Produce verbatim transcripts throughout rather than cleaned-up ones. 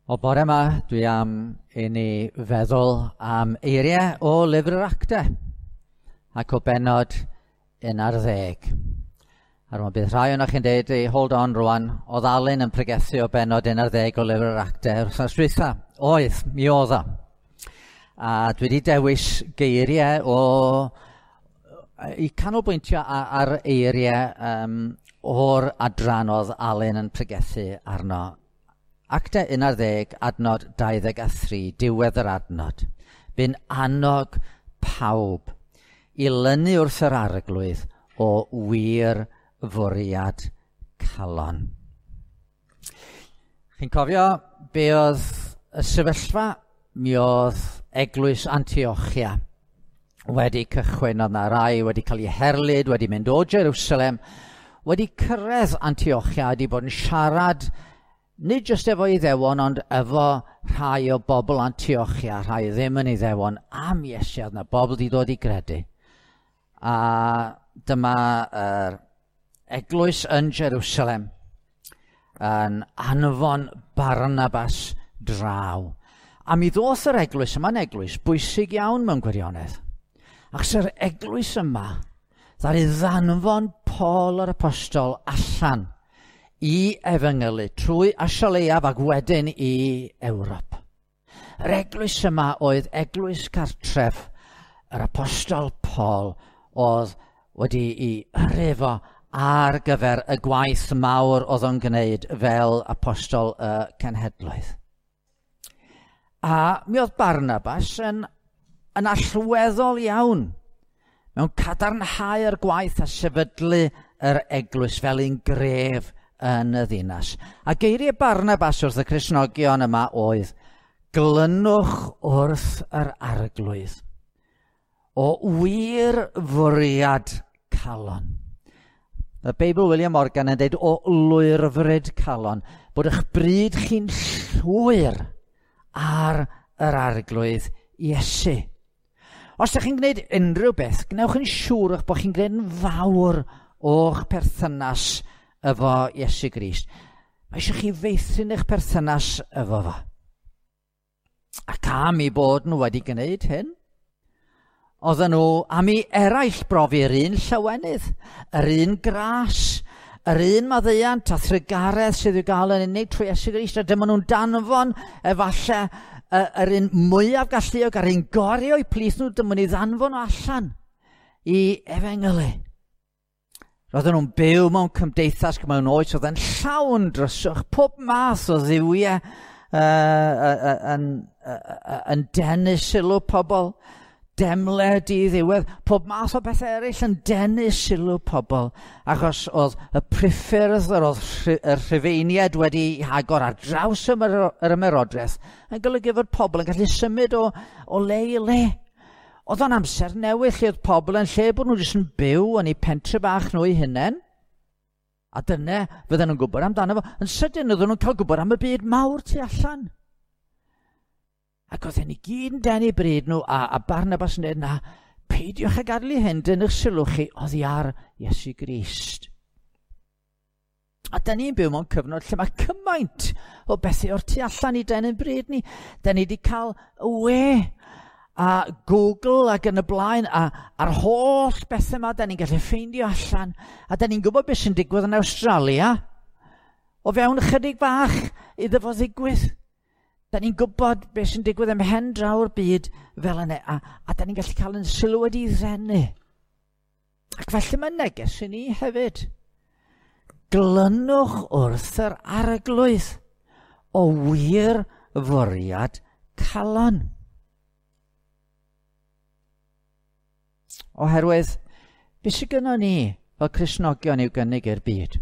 O bore yma, dwi am i ni feddwl am eiriau o lyfr yr actau, ac o benod un ar ddeg. A rwan bydd rhai o'ch chi'n dweud, ei, hold on rwan, oedd Alun yn pregethu o benod un ar ddeg o lyfr yr actau. Wrth dwytha, oedd, mi oedd o. A dwi wedi dewis geiriau o, i canolbwyntio ar eiriau um, o'r adran oedd Alun yn pregethu arno. Actau un ar ddeg, adnod dau-ddeg a thri, diwedd yr adnod. Bu'n annog pawb i lynu wrth yr arglwydd o wir fwriad calon. Chi'n cofio be oedd y sefyllfa? Mi oedd eglwys Antiochia wedi cychwyn. Oedd na rai wedi cael ei herlyd, wedi mynd o Jerusalem, wedi cyrraedd Antiochia, wedi bod yn siarad nid jyst efo Iddewon, ond efo rhai o bobl Antiochia, rhai ddim yn Iddewon, am Iesu. Oedd na bobl wedi dod i gredu. A dyma yr uh, eglwys yn Jerusalem yn anfon Barnabas draw. A mi ddoth yr eglwys yma'n eglwys bwysig iawn mewn gwirionedd. Achos yr eglwys yma, ddaru ddanfon Paul yr apostol allan i efengylu trwy Asia Leiaf ac wedyn i Ewrop. Yr eglwys yma oedd eglwys cartref yr apostol Paul oedd wedi i yrifo ar gyfer y gwaith mawr oedd o'n gwneud fel apostol y uh, cenhedloedd. A mi oedd Barnabas yn, yn allweddol iawn mewn cadarnhau'r gwaith a sefydlu yr eglwys fel un gref yn y ddinas. A geiriau Barnabas wrth y Cristnogion yma oedd, glynwch wrth yr arglwydd o wir fwriad calon. Y Beibl William Morgan yn dweud o lwyrfryd calon, bod eich bryd chi'n llwyr ar yr arglwydd Iesu. Os ydych chi'n gwneud unrhyw beth, gnewch yn siŵr eich bod chi'n gwneud yn fawr o'ch perthynas efo Iesu Grist. Mae eisiau chi feithrin eich perthynas efo fo. Ac am i bod nhw wedi gwneud hyn, oedden nhw am i eraill brofi'r un llawenydd, yr un gras, yr un maddeuant a thrygaredd sydd i'w gael yn unig trwy Iesu Grist, a dyma nhw'n danfon efallai uh, yr un mwyaf galluog a'r un gorio i plith nhw, dyma nhw'n ddanfon allan i efengylu. Roedden nhw'n byw mewn cymdeithas mewn oes oedd yn llawn dryswch, pob math o ddiwiau uh, uh, uh, yn uh, uh, uh, denu sylw pobl, demled i ddiwedd, pob math o bethau eraill yn denu sylw pobl, achos oedd y priffyrdd yr oedd y rhufeiniad wedi agor ar draws yr ymerodraeth yn golygu fod pobl yn gallu symud o, o le i le. Oedd o'n amser newydd lle oedd pobl yn lle bod nhw jyst yn byw yn eu pentre bach nhw eu hunain. A dyna fydden nhw'n gwybod amdano fo. Yn sydyn oedden nhw'n cael gwybod am y byd mawr tu allan. Ac oedd hyn i gyd yn denu bryd nhw, a, a Barnabas yn dweud, na, peidiwch ag adlu hyn, dyn eich sylw chi, oedd i ar Iesu Grist. A dyn ni'n byw mewn cyfnod lle mae cymaint o bethau o'r tu allan i denu bryd ni. Dyn ni wedi cael y we a Google ac yn y blaen, a a'r holl bethau yma da ni'n gallu ffeindio allan, a da ni'n gwybod beth sy'n digwydd yn Awstralia, o fewn ychydig bach iddo fo ddigwydd. Da ni'n gwybod beth sy'n digwydd ym mhen draw'r byd fel yna, a, a da ni'n gallu cael yn sylw wedi ddenu. Ac felly mae'n neges i ni hefyd. Glynwch wrth yr arglwydd o wir fwriad calon. Oherwydd, beth sydd gynnon ni fel Cristnogion i'w gynnig i'r byd?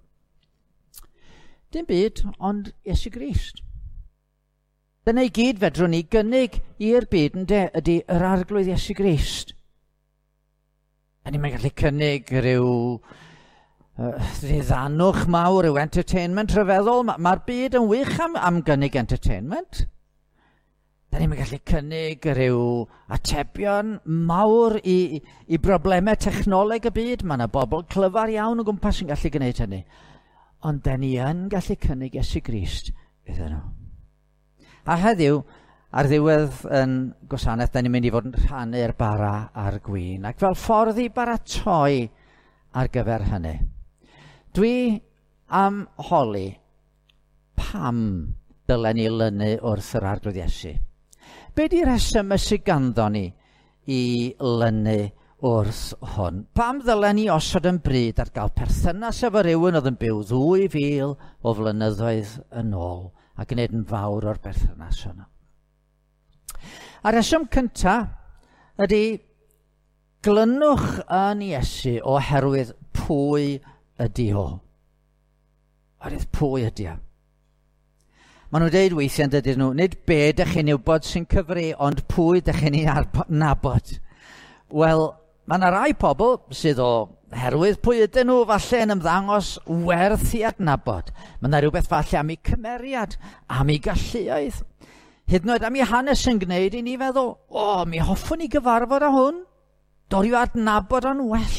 Dim byd, ond Iesu Grist. Dyna i gyd fedrwn ni gynnig i'r byd yn de, ydy yr arglwydd Iesu Grist. A ni'n gallu cynnig rhyw uh, ddiddannwch mawr, rhyw entertainment rhyfeddol. Mae'r ma byd yn wych am, am gynnig entertainment. Da ni'n gallu cynnig rhyw atebion mawr i, i broblemau technoleg y byd. Mae yna bobl clyfar iawn o gwmpas yn gallu gwneud hynny. Ond da ni yn gallu cynnig Iesu Grist iddyn nhw. A heddiw, ar ddiwedd yn gwasanaeth, da ni'n mynd i fod yn rhannu'r bara a'r gwin, ac fel ffordd i baratoi ar gyfer hynny. Dwi am holi pam dylen ni lynu wrth yr arglwydd Iesu. Be di resymau sydd ganddo ni i lynu wrth hwn? Pam ddylen ni osod yn bryd ar gael perthynas efo rywun oedd yn byw ddwy fil o flynyddoedd yn ôl a gwneud yn fawr o'r berthynas yno? A reswm cyntaf ydy glynwch yn Iesu oherwydd pwy ydy o. Oherwydd pwy ydy o. Maen nhw'n dweud weithiau yn dydyn nhw, nid be ydych chi'n wybod sy'n cyfri, ond pwy ydych chi'n ei nabod. Wel, mae yna rai pobl sydd o herwydd pwy ydyn nhw falle yn ymddangos werth i adnabod. Mae yna rhywbeth falle am ei cymeriad, am ei galluoedd. Hyd yn oed am ei hanes yn gwneud i ni feddwl, o, mi hoffwn ni gyfarfod â hwn, dorio adnabod o'n well.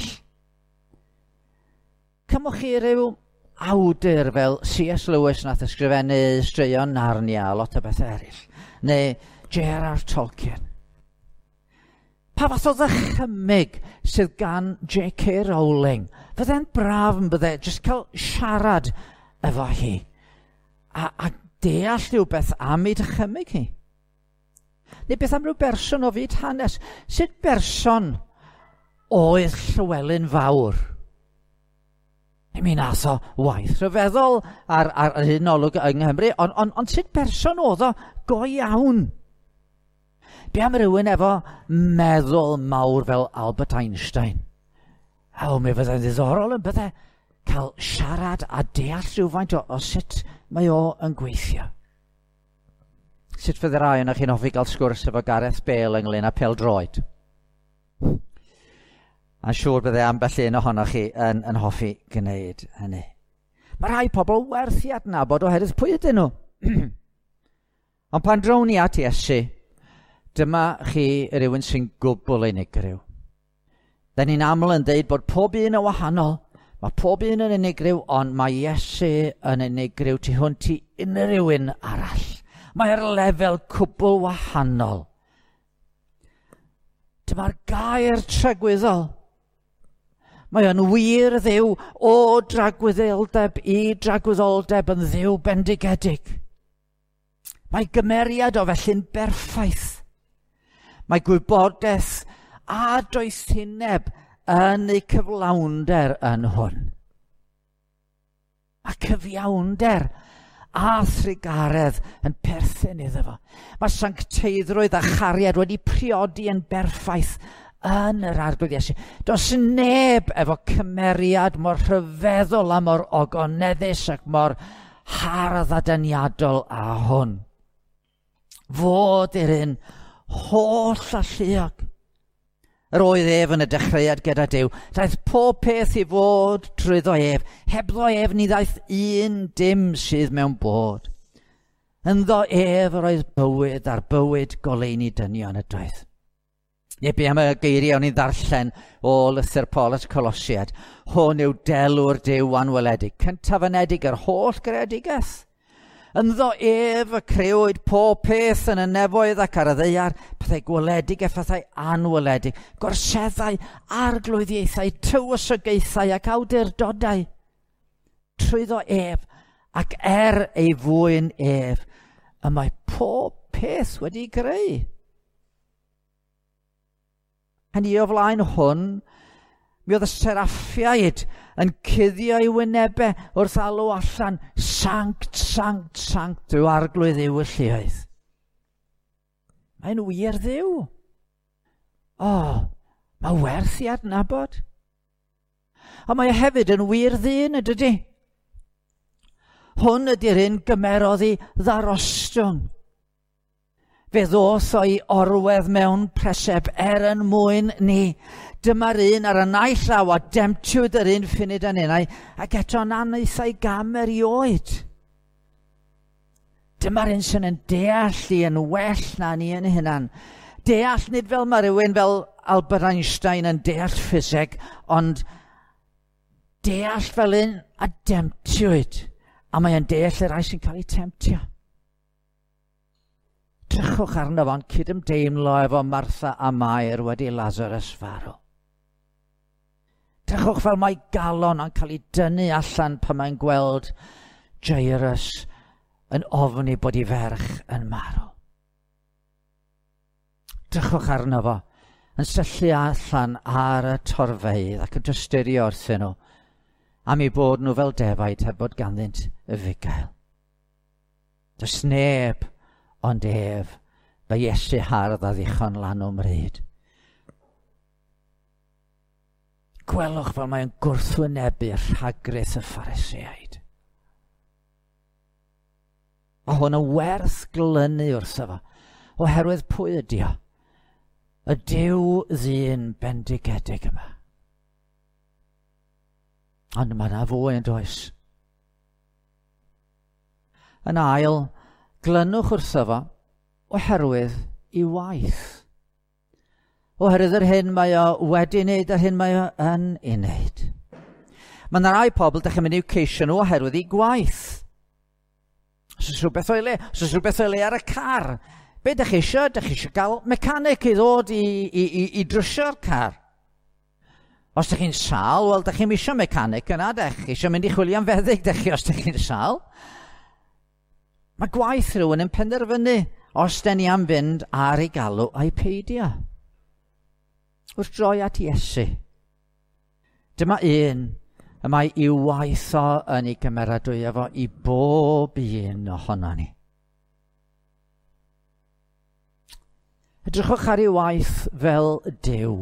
Cymwch chi ryw awdur fel C S Lewis nath ysgrifennu straeon Narnia a lot o bethau eraill, neu J R R Tolkien. Pa fath o ddychymyg sydd gan J K Rowling? Fydde'n braf yn bydde jyst cael siarad efo hi. A, a deall rhywbeth am ei dychymyg hi. Neu beth am ryw berson o fyd hanes? Sut berson oedd Llywelyn Fawr? I mi nath o waith rhyfeddol ar, ar, ar hyn olwg yng Nghymru, ond on, on sut berson oedd o go iawn? Be am rywun efo meddwl mawr fel Albert Einstein? O, mi fydde'n ddiddorol yn bydde cael siarad a deall rhywfaint o, o sut mae o yn gweithio. Sut fydde rai yna chi'n hoffi gael sgwrs efo Gareth Bale ynglyn â pêl-droed? A siŵr bydde ambell un ohonoch chi yn, yn hoffi gwneud hynny. Mae rhai pobl werth i adnabod oherwydd pwy ydyn nhw. Ond pan drown ni at Iesu, dyma chi rywun sy'n gwbl unigryw. Da ni'n aml yn deud bod pob un yn wahanol. Mae pob un yn unigryw, ond mae Iesu yn unigryw tu hwnt i unrhyw un arall. Mae'r lefel cwbl wahanol. Dyma'r gair tragwyddol. Mae o'n wir dduw o dragwyddoldeb i dragwyddoldeb yn dduw bendigedig. Mae gymeriad o felly'n berffaith. Mae gwybodaeth a doethineb yn ei cyflawnder yn hwn. Mae cyfiawnder a thrigaredd yn perthyn iddo fo. Mae sancteiddrwydd a chariad wedi priodi yn berffaith yn yr arglwydd Iesu. Does neb efo cymeriad mor rhyfeddol a mor ogoneddus ac mor hardd a dyniadol a hwn. Fod i'r un holl a lluog. Yr oedd ef yn y dechreuad gyda Duw. Daeth pob peth i fod trwyddo ef. Hebddo ef ni ddaeth un dim sydd mewn bod. Ynddo ef yr oedd bywyd a'r bywyd goleuni dynion y doedd. Neu be am y geiriau o'n i'n ddarllen o lythyr Paul at Colosiad. Hwn yw delw'r Duw anweledig, cyntaf anedig yr holl greadigaeth. Ynddo ef y crewyd pob peth yn y nefoedd ac ar y ddeiar, pethau gweledig a phethau anweledig, gorseddau, arglwyddiaethau, tywysogaethau ac awdurdodau. Trwyddo ef ac er ei fwyn ef, y mae pob peth wedi greu. Hynny o flaen hwn, mi oedd y seraffiaid yn cuddio ei wynebau wrth alw allan, sanct, sanct, sanct, yw arglwydd yw y lleoedd. Mae'n wir dduw. O, mae werth i adnabod. Ond mae hefyd yn wir ddyn, ydy. Hwn ydy'r un gymerodd i ddarostwng. Fe ddoth o'i orwedd mewn preseb er yn mwyn ni. Dyma'r un ar y naill llaw a demtiwyd yr un ffunud yn unau ac eto'n anaethau gam erioed. Dyma'r un sy'n yn deall i yn well na ni yn hynna'n. Deall nid fel mae rhywun fel Albert Einstein yn deall ffiseg, ond deall fel un a demtiwyd. A mae yn deall y rai sy'n cael ei temtio. Drychwch arno fo'n cydymdeimlo efo Martha a Mair wedi Lazarus farw. Drychwch fel mae galon yn cael ei dynnu allan pan mae'n gweld Jairus yn ofni bod ei ferch yn marw. Drychwch arno fo yn syllu allan ar y torfeidd ac yn dystyrio wrthyn nhw am ei bod nhw fel defaid heb bod ganddynt y fugail. Does neb ond ef fe Iesu hardd a ddichon lan o mryd. Gwelwch fel mae'n gwrthwynebu rhagryth y Phariseaid. A hwn yn werth glynu wrtho fo, oherwydd pwy ydi o? Y Duw ddyn bendigedig yma. Ond mae yna fwy yn does. Yn ail, glynwch wrtho fo oherwydd ei waith. Oherwydd yr hyn mae o wedi wneud a hyn mae o yn ei wneud. Mae yna rai pobl ddech chi'n mynd i'w ceisio nhw oherwydd ei gwaith. Os oes rhywbeth o'i le, os oes rhywbeth o'i le ar y car, be ddech chi eisiau? Ddech chi eisiau gael mecanic i ddod i, i, i, i drwsio'r car. Os ddech chi'n sal, wel, ddech chi'n eisiau mecanic yna, ddech chi eisiau mynd i chwilio am feddyg, ddech chi os ddech chi'n sal. Mae gwaith rhywun yn penderfynu os den ni am fynd ar ei galw a'i peidio. Wrth droi at Iesu. Dyma un y mae i'w waith o yn ei gymeradwy efo i bob un ohono ni. Edrychwch ar ei waith fel Duw.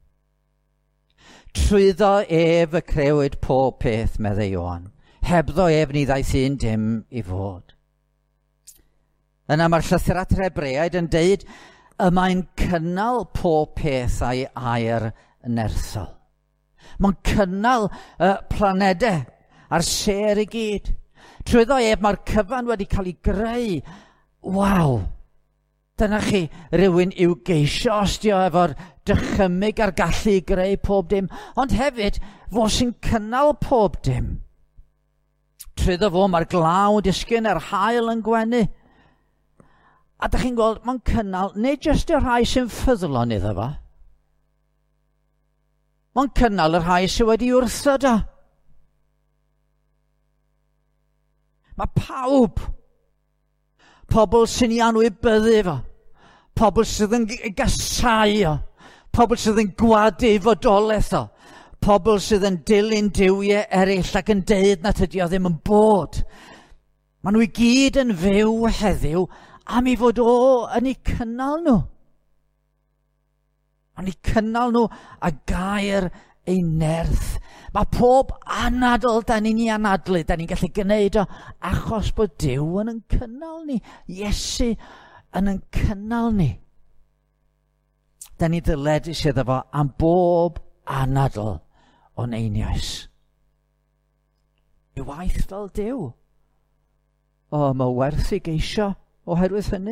Trwyddo ef y crewyd pob peth, medde Ioan. Hebddo ef ni ddaeth un dim i fod. Yna mae'r llythyr at yr Hebreaid yn deud y mae'n cynnal pob peth a'i air nerthol. Mae'n cynnal y planedau a'r ser i gyd. Trwyddo ef mae'r cyfan wedi cael ei greu. Waw! Dyna chi rhywun i'w geisio ostio efo'r dychymyg a'r gallu i greu pob dim, ond hefyd fo sy'n cynnal pob dim. Trwyddo fo mae'r glaw disgyn a'r haul yn gwenu. A da chi'n gweld, mae'n cynnal nid jyst y rhai sy'n ffyddlon iddo fo. Mae'n cynnal y rhai sy'n wedi wrthod o. Mae pawb, pobl sy'n ei anwybyddu fo, pobl sydd yn gasau o, pobl sydd yn gwadu fodolaeth o, pobl sydd yn dilyn diwiau eraill ac yn deud nad ydi o ddim yn bod. Maen nhw i gyd yn fyw heddiw am ei fod o yn ei cynnal nhw. Yn ei cynnal nhw a gair ei nerth. Mae pob anadl da ni'n ei anadlu, da ni'n gallu gwneud o achos bod Duw yn yn cynnal ni. Iesu yn yn cynnal ni. Da ni ddyledus iddo fo am bob anadl o'n einios. I waith fel Duw. O, mae werth i geisio oherwydd hynny.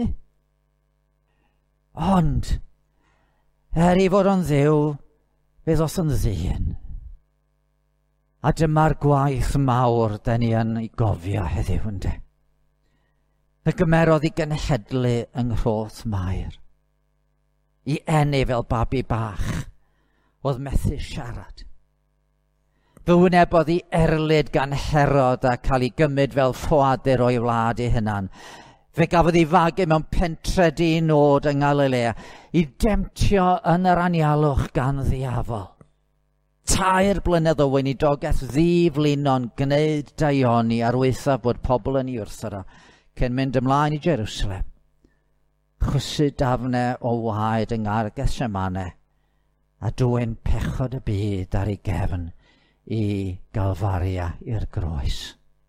Ond, er i fod o'n Dduw, fydd os yn ddyn. A dyma'r gwaith mawr da ni yn ei gofio heddiw ynde. Y gymerodd i genhedlu yng Nghroth Mair. I enni fel babi bach, oedd methu siarad. Fy wynebodd i erlyd gan Herod a cael ei gymryd fel ffoadur o'i wlad ei hunan. Fe gafodd ei fagu mewn pentredu nod yng Galilea i demtio yn yr anialwch gan ddiafol. Tair blynedd o weinidogaeth ddiflino'n gwneud daioni ar weithaf bod pobl yn ei wrthod o, cyn mynd ymlaen i Jerusalem. Chwysu dafnau o waed yng Ngarges Semane a dwyn pechod y byd ar ei gefn i Galfaria i'r groes.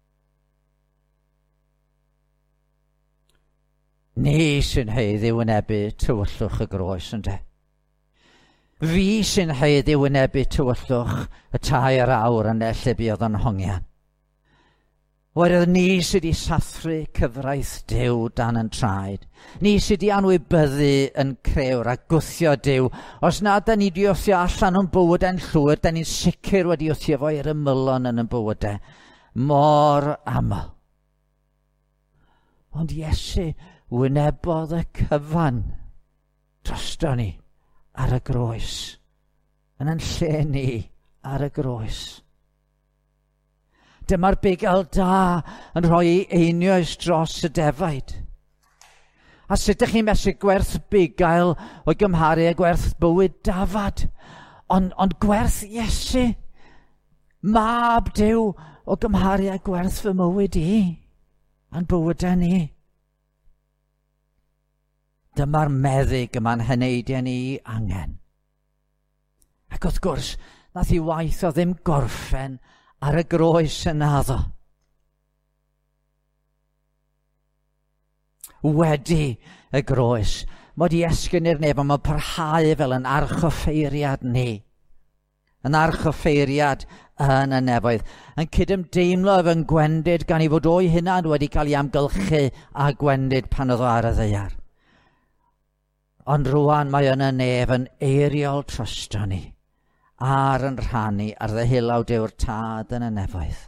Ni sy'n heiddi wynebu tywyllwch y groes ynde. Fi sy'n heiddi wynebu tywyllwch y tair awr yn lle buodd yn hongian. Oherwydd ni sydd wedi sathru cyfraith Duw dan yn traed. Ni sydd wedi anwybyddu yn crewr a gwthio Duw. Os na da ni wedi wthio allan o'n bywydau'n llwyr, da ni'n sicr wedi wthio fo i'r ymylon yn y bywydau. Mor aml. Ond Iesu wynebodd y cyfan drosto ni ar y groes, yn yn lle ni ar y groes. Dyma'r bugail da yn rhoi ei einioes dros y defaid. A sut ydych chi'n mesur gwerth bugail o'i gymharu â gwerth bywyd Dafad? Ond on gwerth Iesu, mab Duw o gymharu â gwerth fy mywyd i, a'n bywydau ni. Dyma'r meddyg yma'n hyneidiau ni angen. Ac wrth gwrs, nath I waith o ddim gorffen ar y groes yn addo. Wedi y groes, mod I esgyn i'r neb, ond mae'n parhau fel yn archoffeiriad ni. Yn archoffeiriad yn y nefoedd. Yn cydymdeimlo efo'n gwendid gan I fod o'i hunan wedi cael ei amgylchu a gwendid pan oedd o ar y ddaear. Ond rwan mae yn y nef yn eiriol trosto ni a'r yn rhannu ar ddehilaw Dyw'r Tad yn y nefoedd.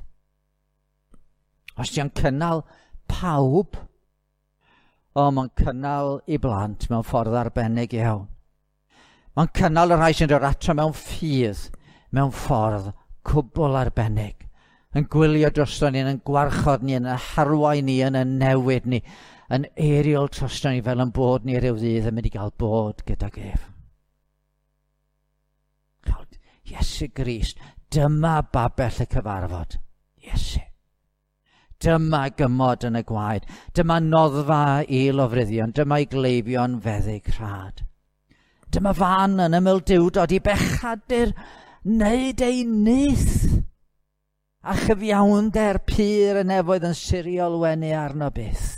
Os di'n cynnal pawb, o, mae'n cynnal I blant mewn ffordd arbennig iawn. Mae'n cynnal y rhai sy'n dod ato mewn ffydd, mewn ffordd cwbl arbennig, yn gwylio drosto ni, yn gwarchod ni, yn y harwain ni, yn y newid ni, yn eiriol trosto ni fel yn bod ni rhyw ddydd yn mynd I gael bod gyda ef. Iesu Grist, dyma babell y cyfarfod. Iesu. Dyma gymod yn y gwaed. Dyma noddfa I lofruddion. Dyma I gleifion feddyg rhad. Dyma fan yn ymyl diwdod I bechadur wneud ei nyth. A chyfiawnder pyr y nefoedd yn siriol wenu arno byth.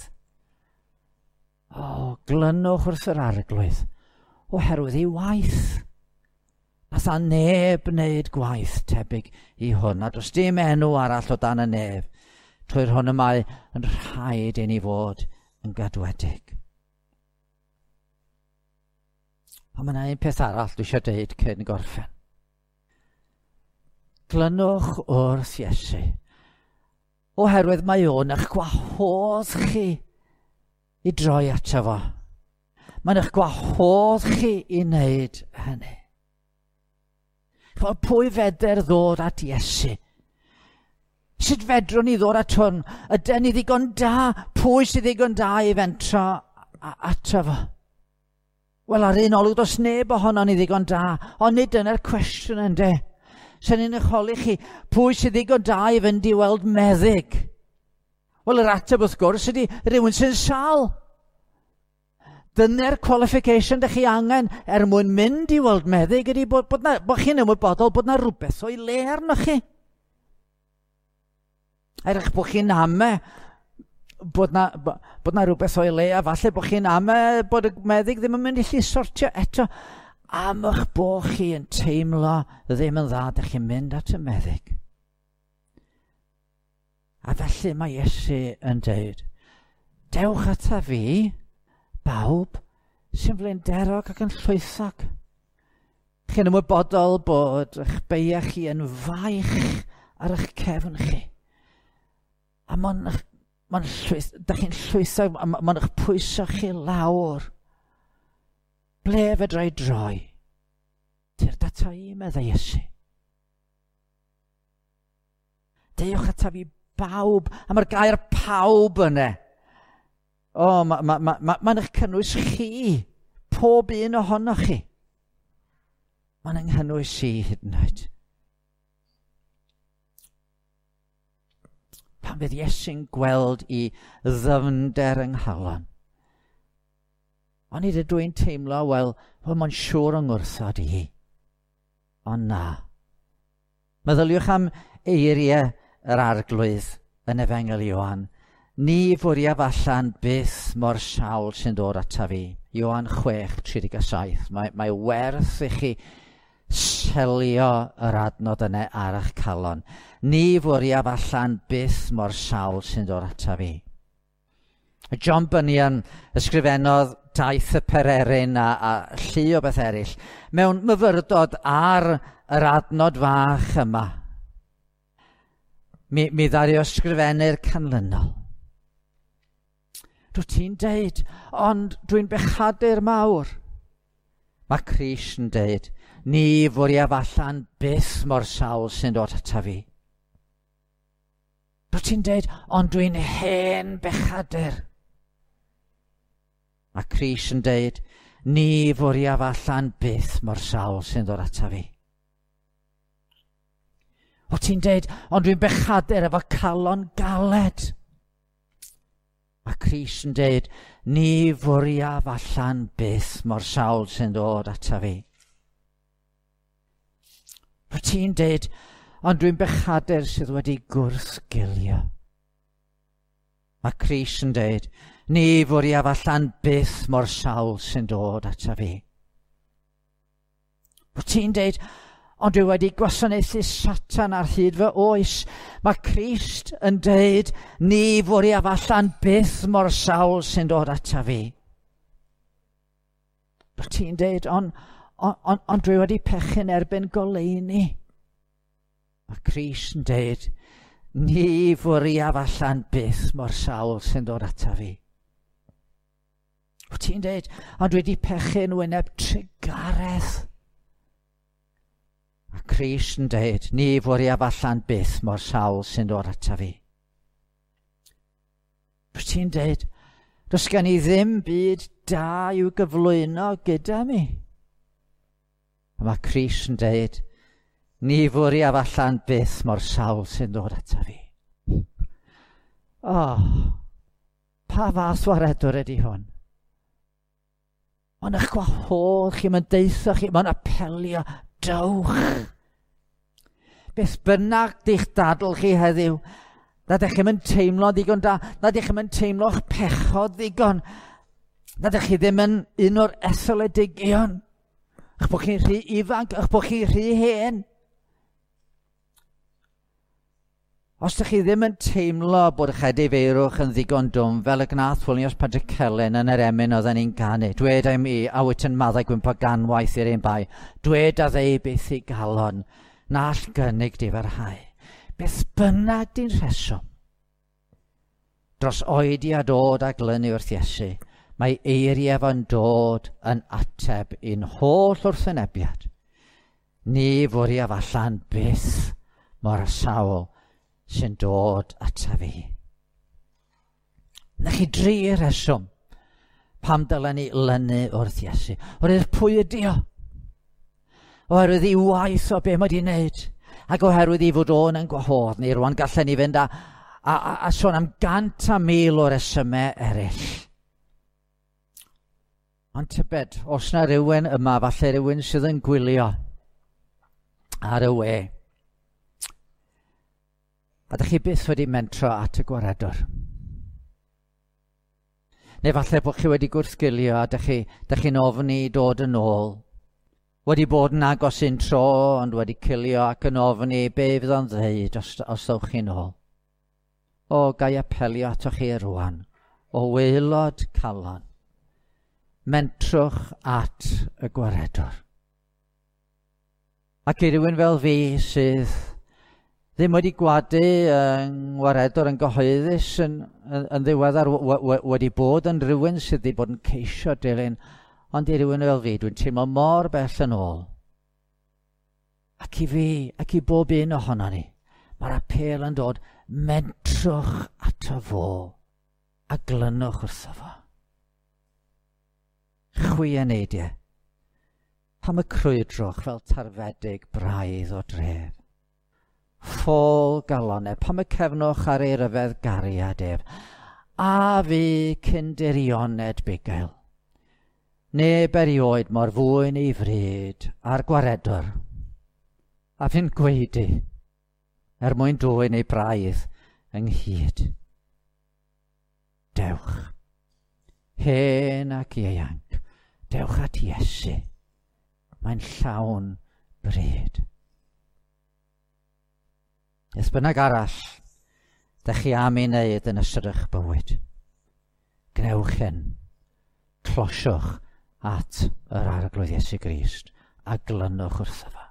O, glynwch wrth yr arglwydd oherwydd ei waith. Nath a neb wneud gwaith tebyg I hwn, a does dim enw arall o dan y nef, trwy'r hwn y mae yn rhaid I ni fod yn gadwedig. A mae yna un peth arall dwi eisiau deud cyn gorffen. Glynwch wrth Iesu, oherwydd mae o'n eich gwahodd chi I droi ato fo. Mae'n eich gwahodd chi I wneud hynny. Pwy feder ddod at Iesu? Sut fedrwn ni ddod at hwn? Ydyn ni ddigon da? Pwy sydd ddigon da I fentro ato fo? Wel, ar un olwg dos neb ohono ni ddigon da, ond nid dyna'r cwestiwn yn de. Sa'n ni'n echoli chi, pwy sydd ddigon da I fynd I weld meddyg? Wel, yr ateb wrth gwrs ydy rhywun sy'n sal. Dyna'r qualification dych chi angen er mwyn mynd I weld meddyg ydy bod, bod, na, bod chi'n ymwybodol bod na rhywbeth o'i le arno chi. Er eich bod chi'n ame bod na, bod na rhywbeth o'i le a falle bod chi'n ame bod y meddyg ddim yn mynd I chi sortio eto am eich bod chi yn teimlo ddim yn dda dych chi'n mynd at y meddyg. A felly mae Iesu yn dweud, dewch ata fi, bawb sy'n flenderog ac yn llwythog. Chi'n ymwybodol bod eich beia chi yn faich ar eich cefn chi. A mae'n ma llwyth, da chi'n llwythog, mae'n eich pwyso chi lawr. Ble fedra I droi? Tir data I meddai Iesu. Dewch ata fi bawb, a mae'r gair pawb yna. O, oh, mae'n ma, ma, ma, ma eich cynnwys chi, pob un ohonoch chi. Mae'n ynghynnwys I hyd yn oed. Pan fydd Iesu'n gweld I ddyfnder yng nghalon. Ond nid ydw i'n teimlo, wel, wel mae'n siŵr yng ngwrthod I. Ond na. Meddyliwch am eiriau yr arglwydd yn Efengel Ioan. Ni fwriaf allan byth mor sawl sy'n dod ata fi. Ioan chwech tri deg saith. Mae, mae werth I chi selio yr adnod yna ar eich calon. Ni fwriaf allan byth mor sawl sy'n dod ata fi. John Bunyan ysgrifennodd daith y pererin a, a llu o beth eraill mewn myfyrdod ar yr adnod fach yma. Mi, mi ddaru ysgrifennu'r canlynol. Rwyt ti'n deud, ond dwi'n bechadur mawr. Mae Crist yn deud, ni fwriaf allan byth mor sawl sy'n dod ata fi. Rwyt ti'n deud, ond dwi'n hen bechadur. Mae Crist yn deud, ni fwriaf allan byth mor sawl sy'n dod ata fi. Rwyt ti'n deud, ond dwi'n bechadur efo calon galed. Mae Crist yn deud, ni fwriaf allan byth mor sawl sy'n dod ata fi. Rwyt ti'n deud, ond dwi'n bechadur sydd wedi gwrthgilio. Mae Crist yn deud, ni fwriaf allan byth mor sawl sy'n dod ata fi. Rwyt ti'n deud, ond dwi wedi gwasanaethu Satan ar hyd fy oes. Mae Crist yn deud, ni fwriaf allan byth mor sawl sy'n dod ata fi. Rwyt ti'n deud, ond on, on, on dwi wedi pechu'n erbyn goleuni. Mae Crist yn deud, ni fwriaf allan byth mor sawl sy'n dod ata fi. Rwyt ti'n deud, ond dwi wedi pechu'n wyneb trigaredd. Mae Crist yn deud, ni fwriaf allan byth mor sawl sy'n dod ata fi. Rwyt ti'n deud, does gen i ddim byd da i'w gyflwyno gyda mi. Mae Crist yn deud, ni fwriaf allan byth mor sawl sy'n dod ata fi. O, oh, pa fath waredwr ydy hwn? Ond eich gwahodd chi, mae'n deitho chi, mae'n apelio, dowch. Beth bynnag di'ch dadl chi heddiw, nad ych chi'n mynd teimlo ddigon da, nad ych chi'n mynd teimlo'ch pechod ddigon, nad ych chi ddim yn un o'r etholedigion, eich bod chi'n rhy ifanc, eich bod chi'n rhy hen. Os ydych chi ddim yn teimlo bod eich edifeirwch yn ddigon dwm fel y gnath Williams Patrick Celyn yn yr emyn oedden ni'n ganu, dwed am i a wyt yn maddau gwympo ganwaith i'r un bai, dwed a ddeu beth i galon, na all gynnig diferhau. Beth bynnag di'n rheswm. Dros oedi a dod a glynu wrth Iesu, mae eiriau fo'n dod yn ateb i'n holl wrthwynebiad. Ni fwriaf allan byth mor sawl sy'n dod ata fi. Na chi dri reswm pam dylen ni lynu wrth Iesu. Oherwydd pwy ydi o? Oherwydd i waith o be mae di'n neud. Ac oherwydd i fod o'n yn gwahodd ni. Rwan gallen ni fynd a, a, a, a sôn am gant a mil o resymau eraill. Ond tybed, os na rywun yma, falle rywun sydd yn gwylio ar y we, a ydych chi byth wedi mentro at y gwaredwr. Neu falle bod chi wedi gwrthgilio a ydych chi, ydych chi'n ofni dod yn ôl. Wedi bod yn agos un tro, ond wedi cilio ac yn ofni be fydd o'n ddeud os, os dewch chi'n ôl. O, gai apelio atoch chi rwan, o waelod calon. Mentrwch at y gwaredwr. Ac i rywun fel fi sydd ddim wedi gwadu yn waredwr yn gyhoeddus yn, yn, yn ddiweddar wedi bod yn rhywun sydd wedi bod yn ceisio dilyn, ond i rywun fel fi, dwi'n teimlo mor bell yn ôl. Ac i fi, ac i bob un ohono ni, mae'r apel yn dod, mentrwch ato fo a glynwch wrtho fo. Chwi yn eidiau, pam y crwydrwch fel tarfedig braidd o dref. Ffôl galonau, pam y cefnwch ar ei ryfedd gariad ef, a fi cyndirioned bugail. Neb erioed mor fwy'n ei fryd a'r gwaredwr, a fi'n gweidi, er mwyn dwyn ei braidd ynghyd. Dewch, hen ac ieuanc, dewch at Iesu, mae'n llawn bryd. Ys bynnag arall, dych chi am ei wneud yn ystod eich bywyd. Gnewch hyn, closiwch at yr arglwydd Iesu Grist a glynwch wrtho fo.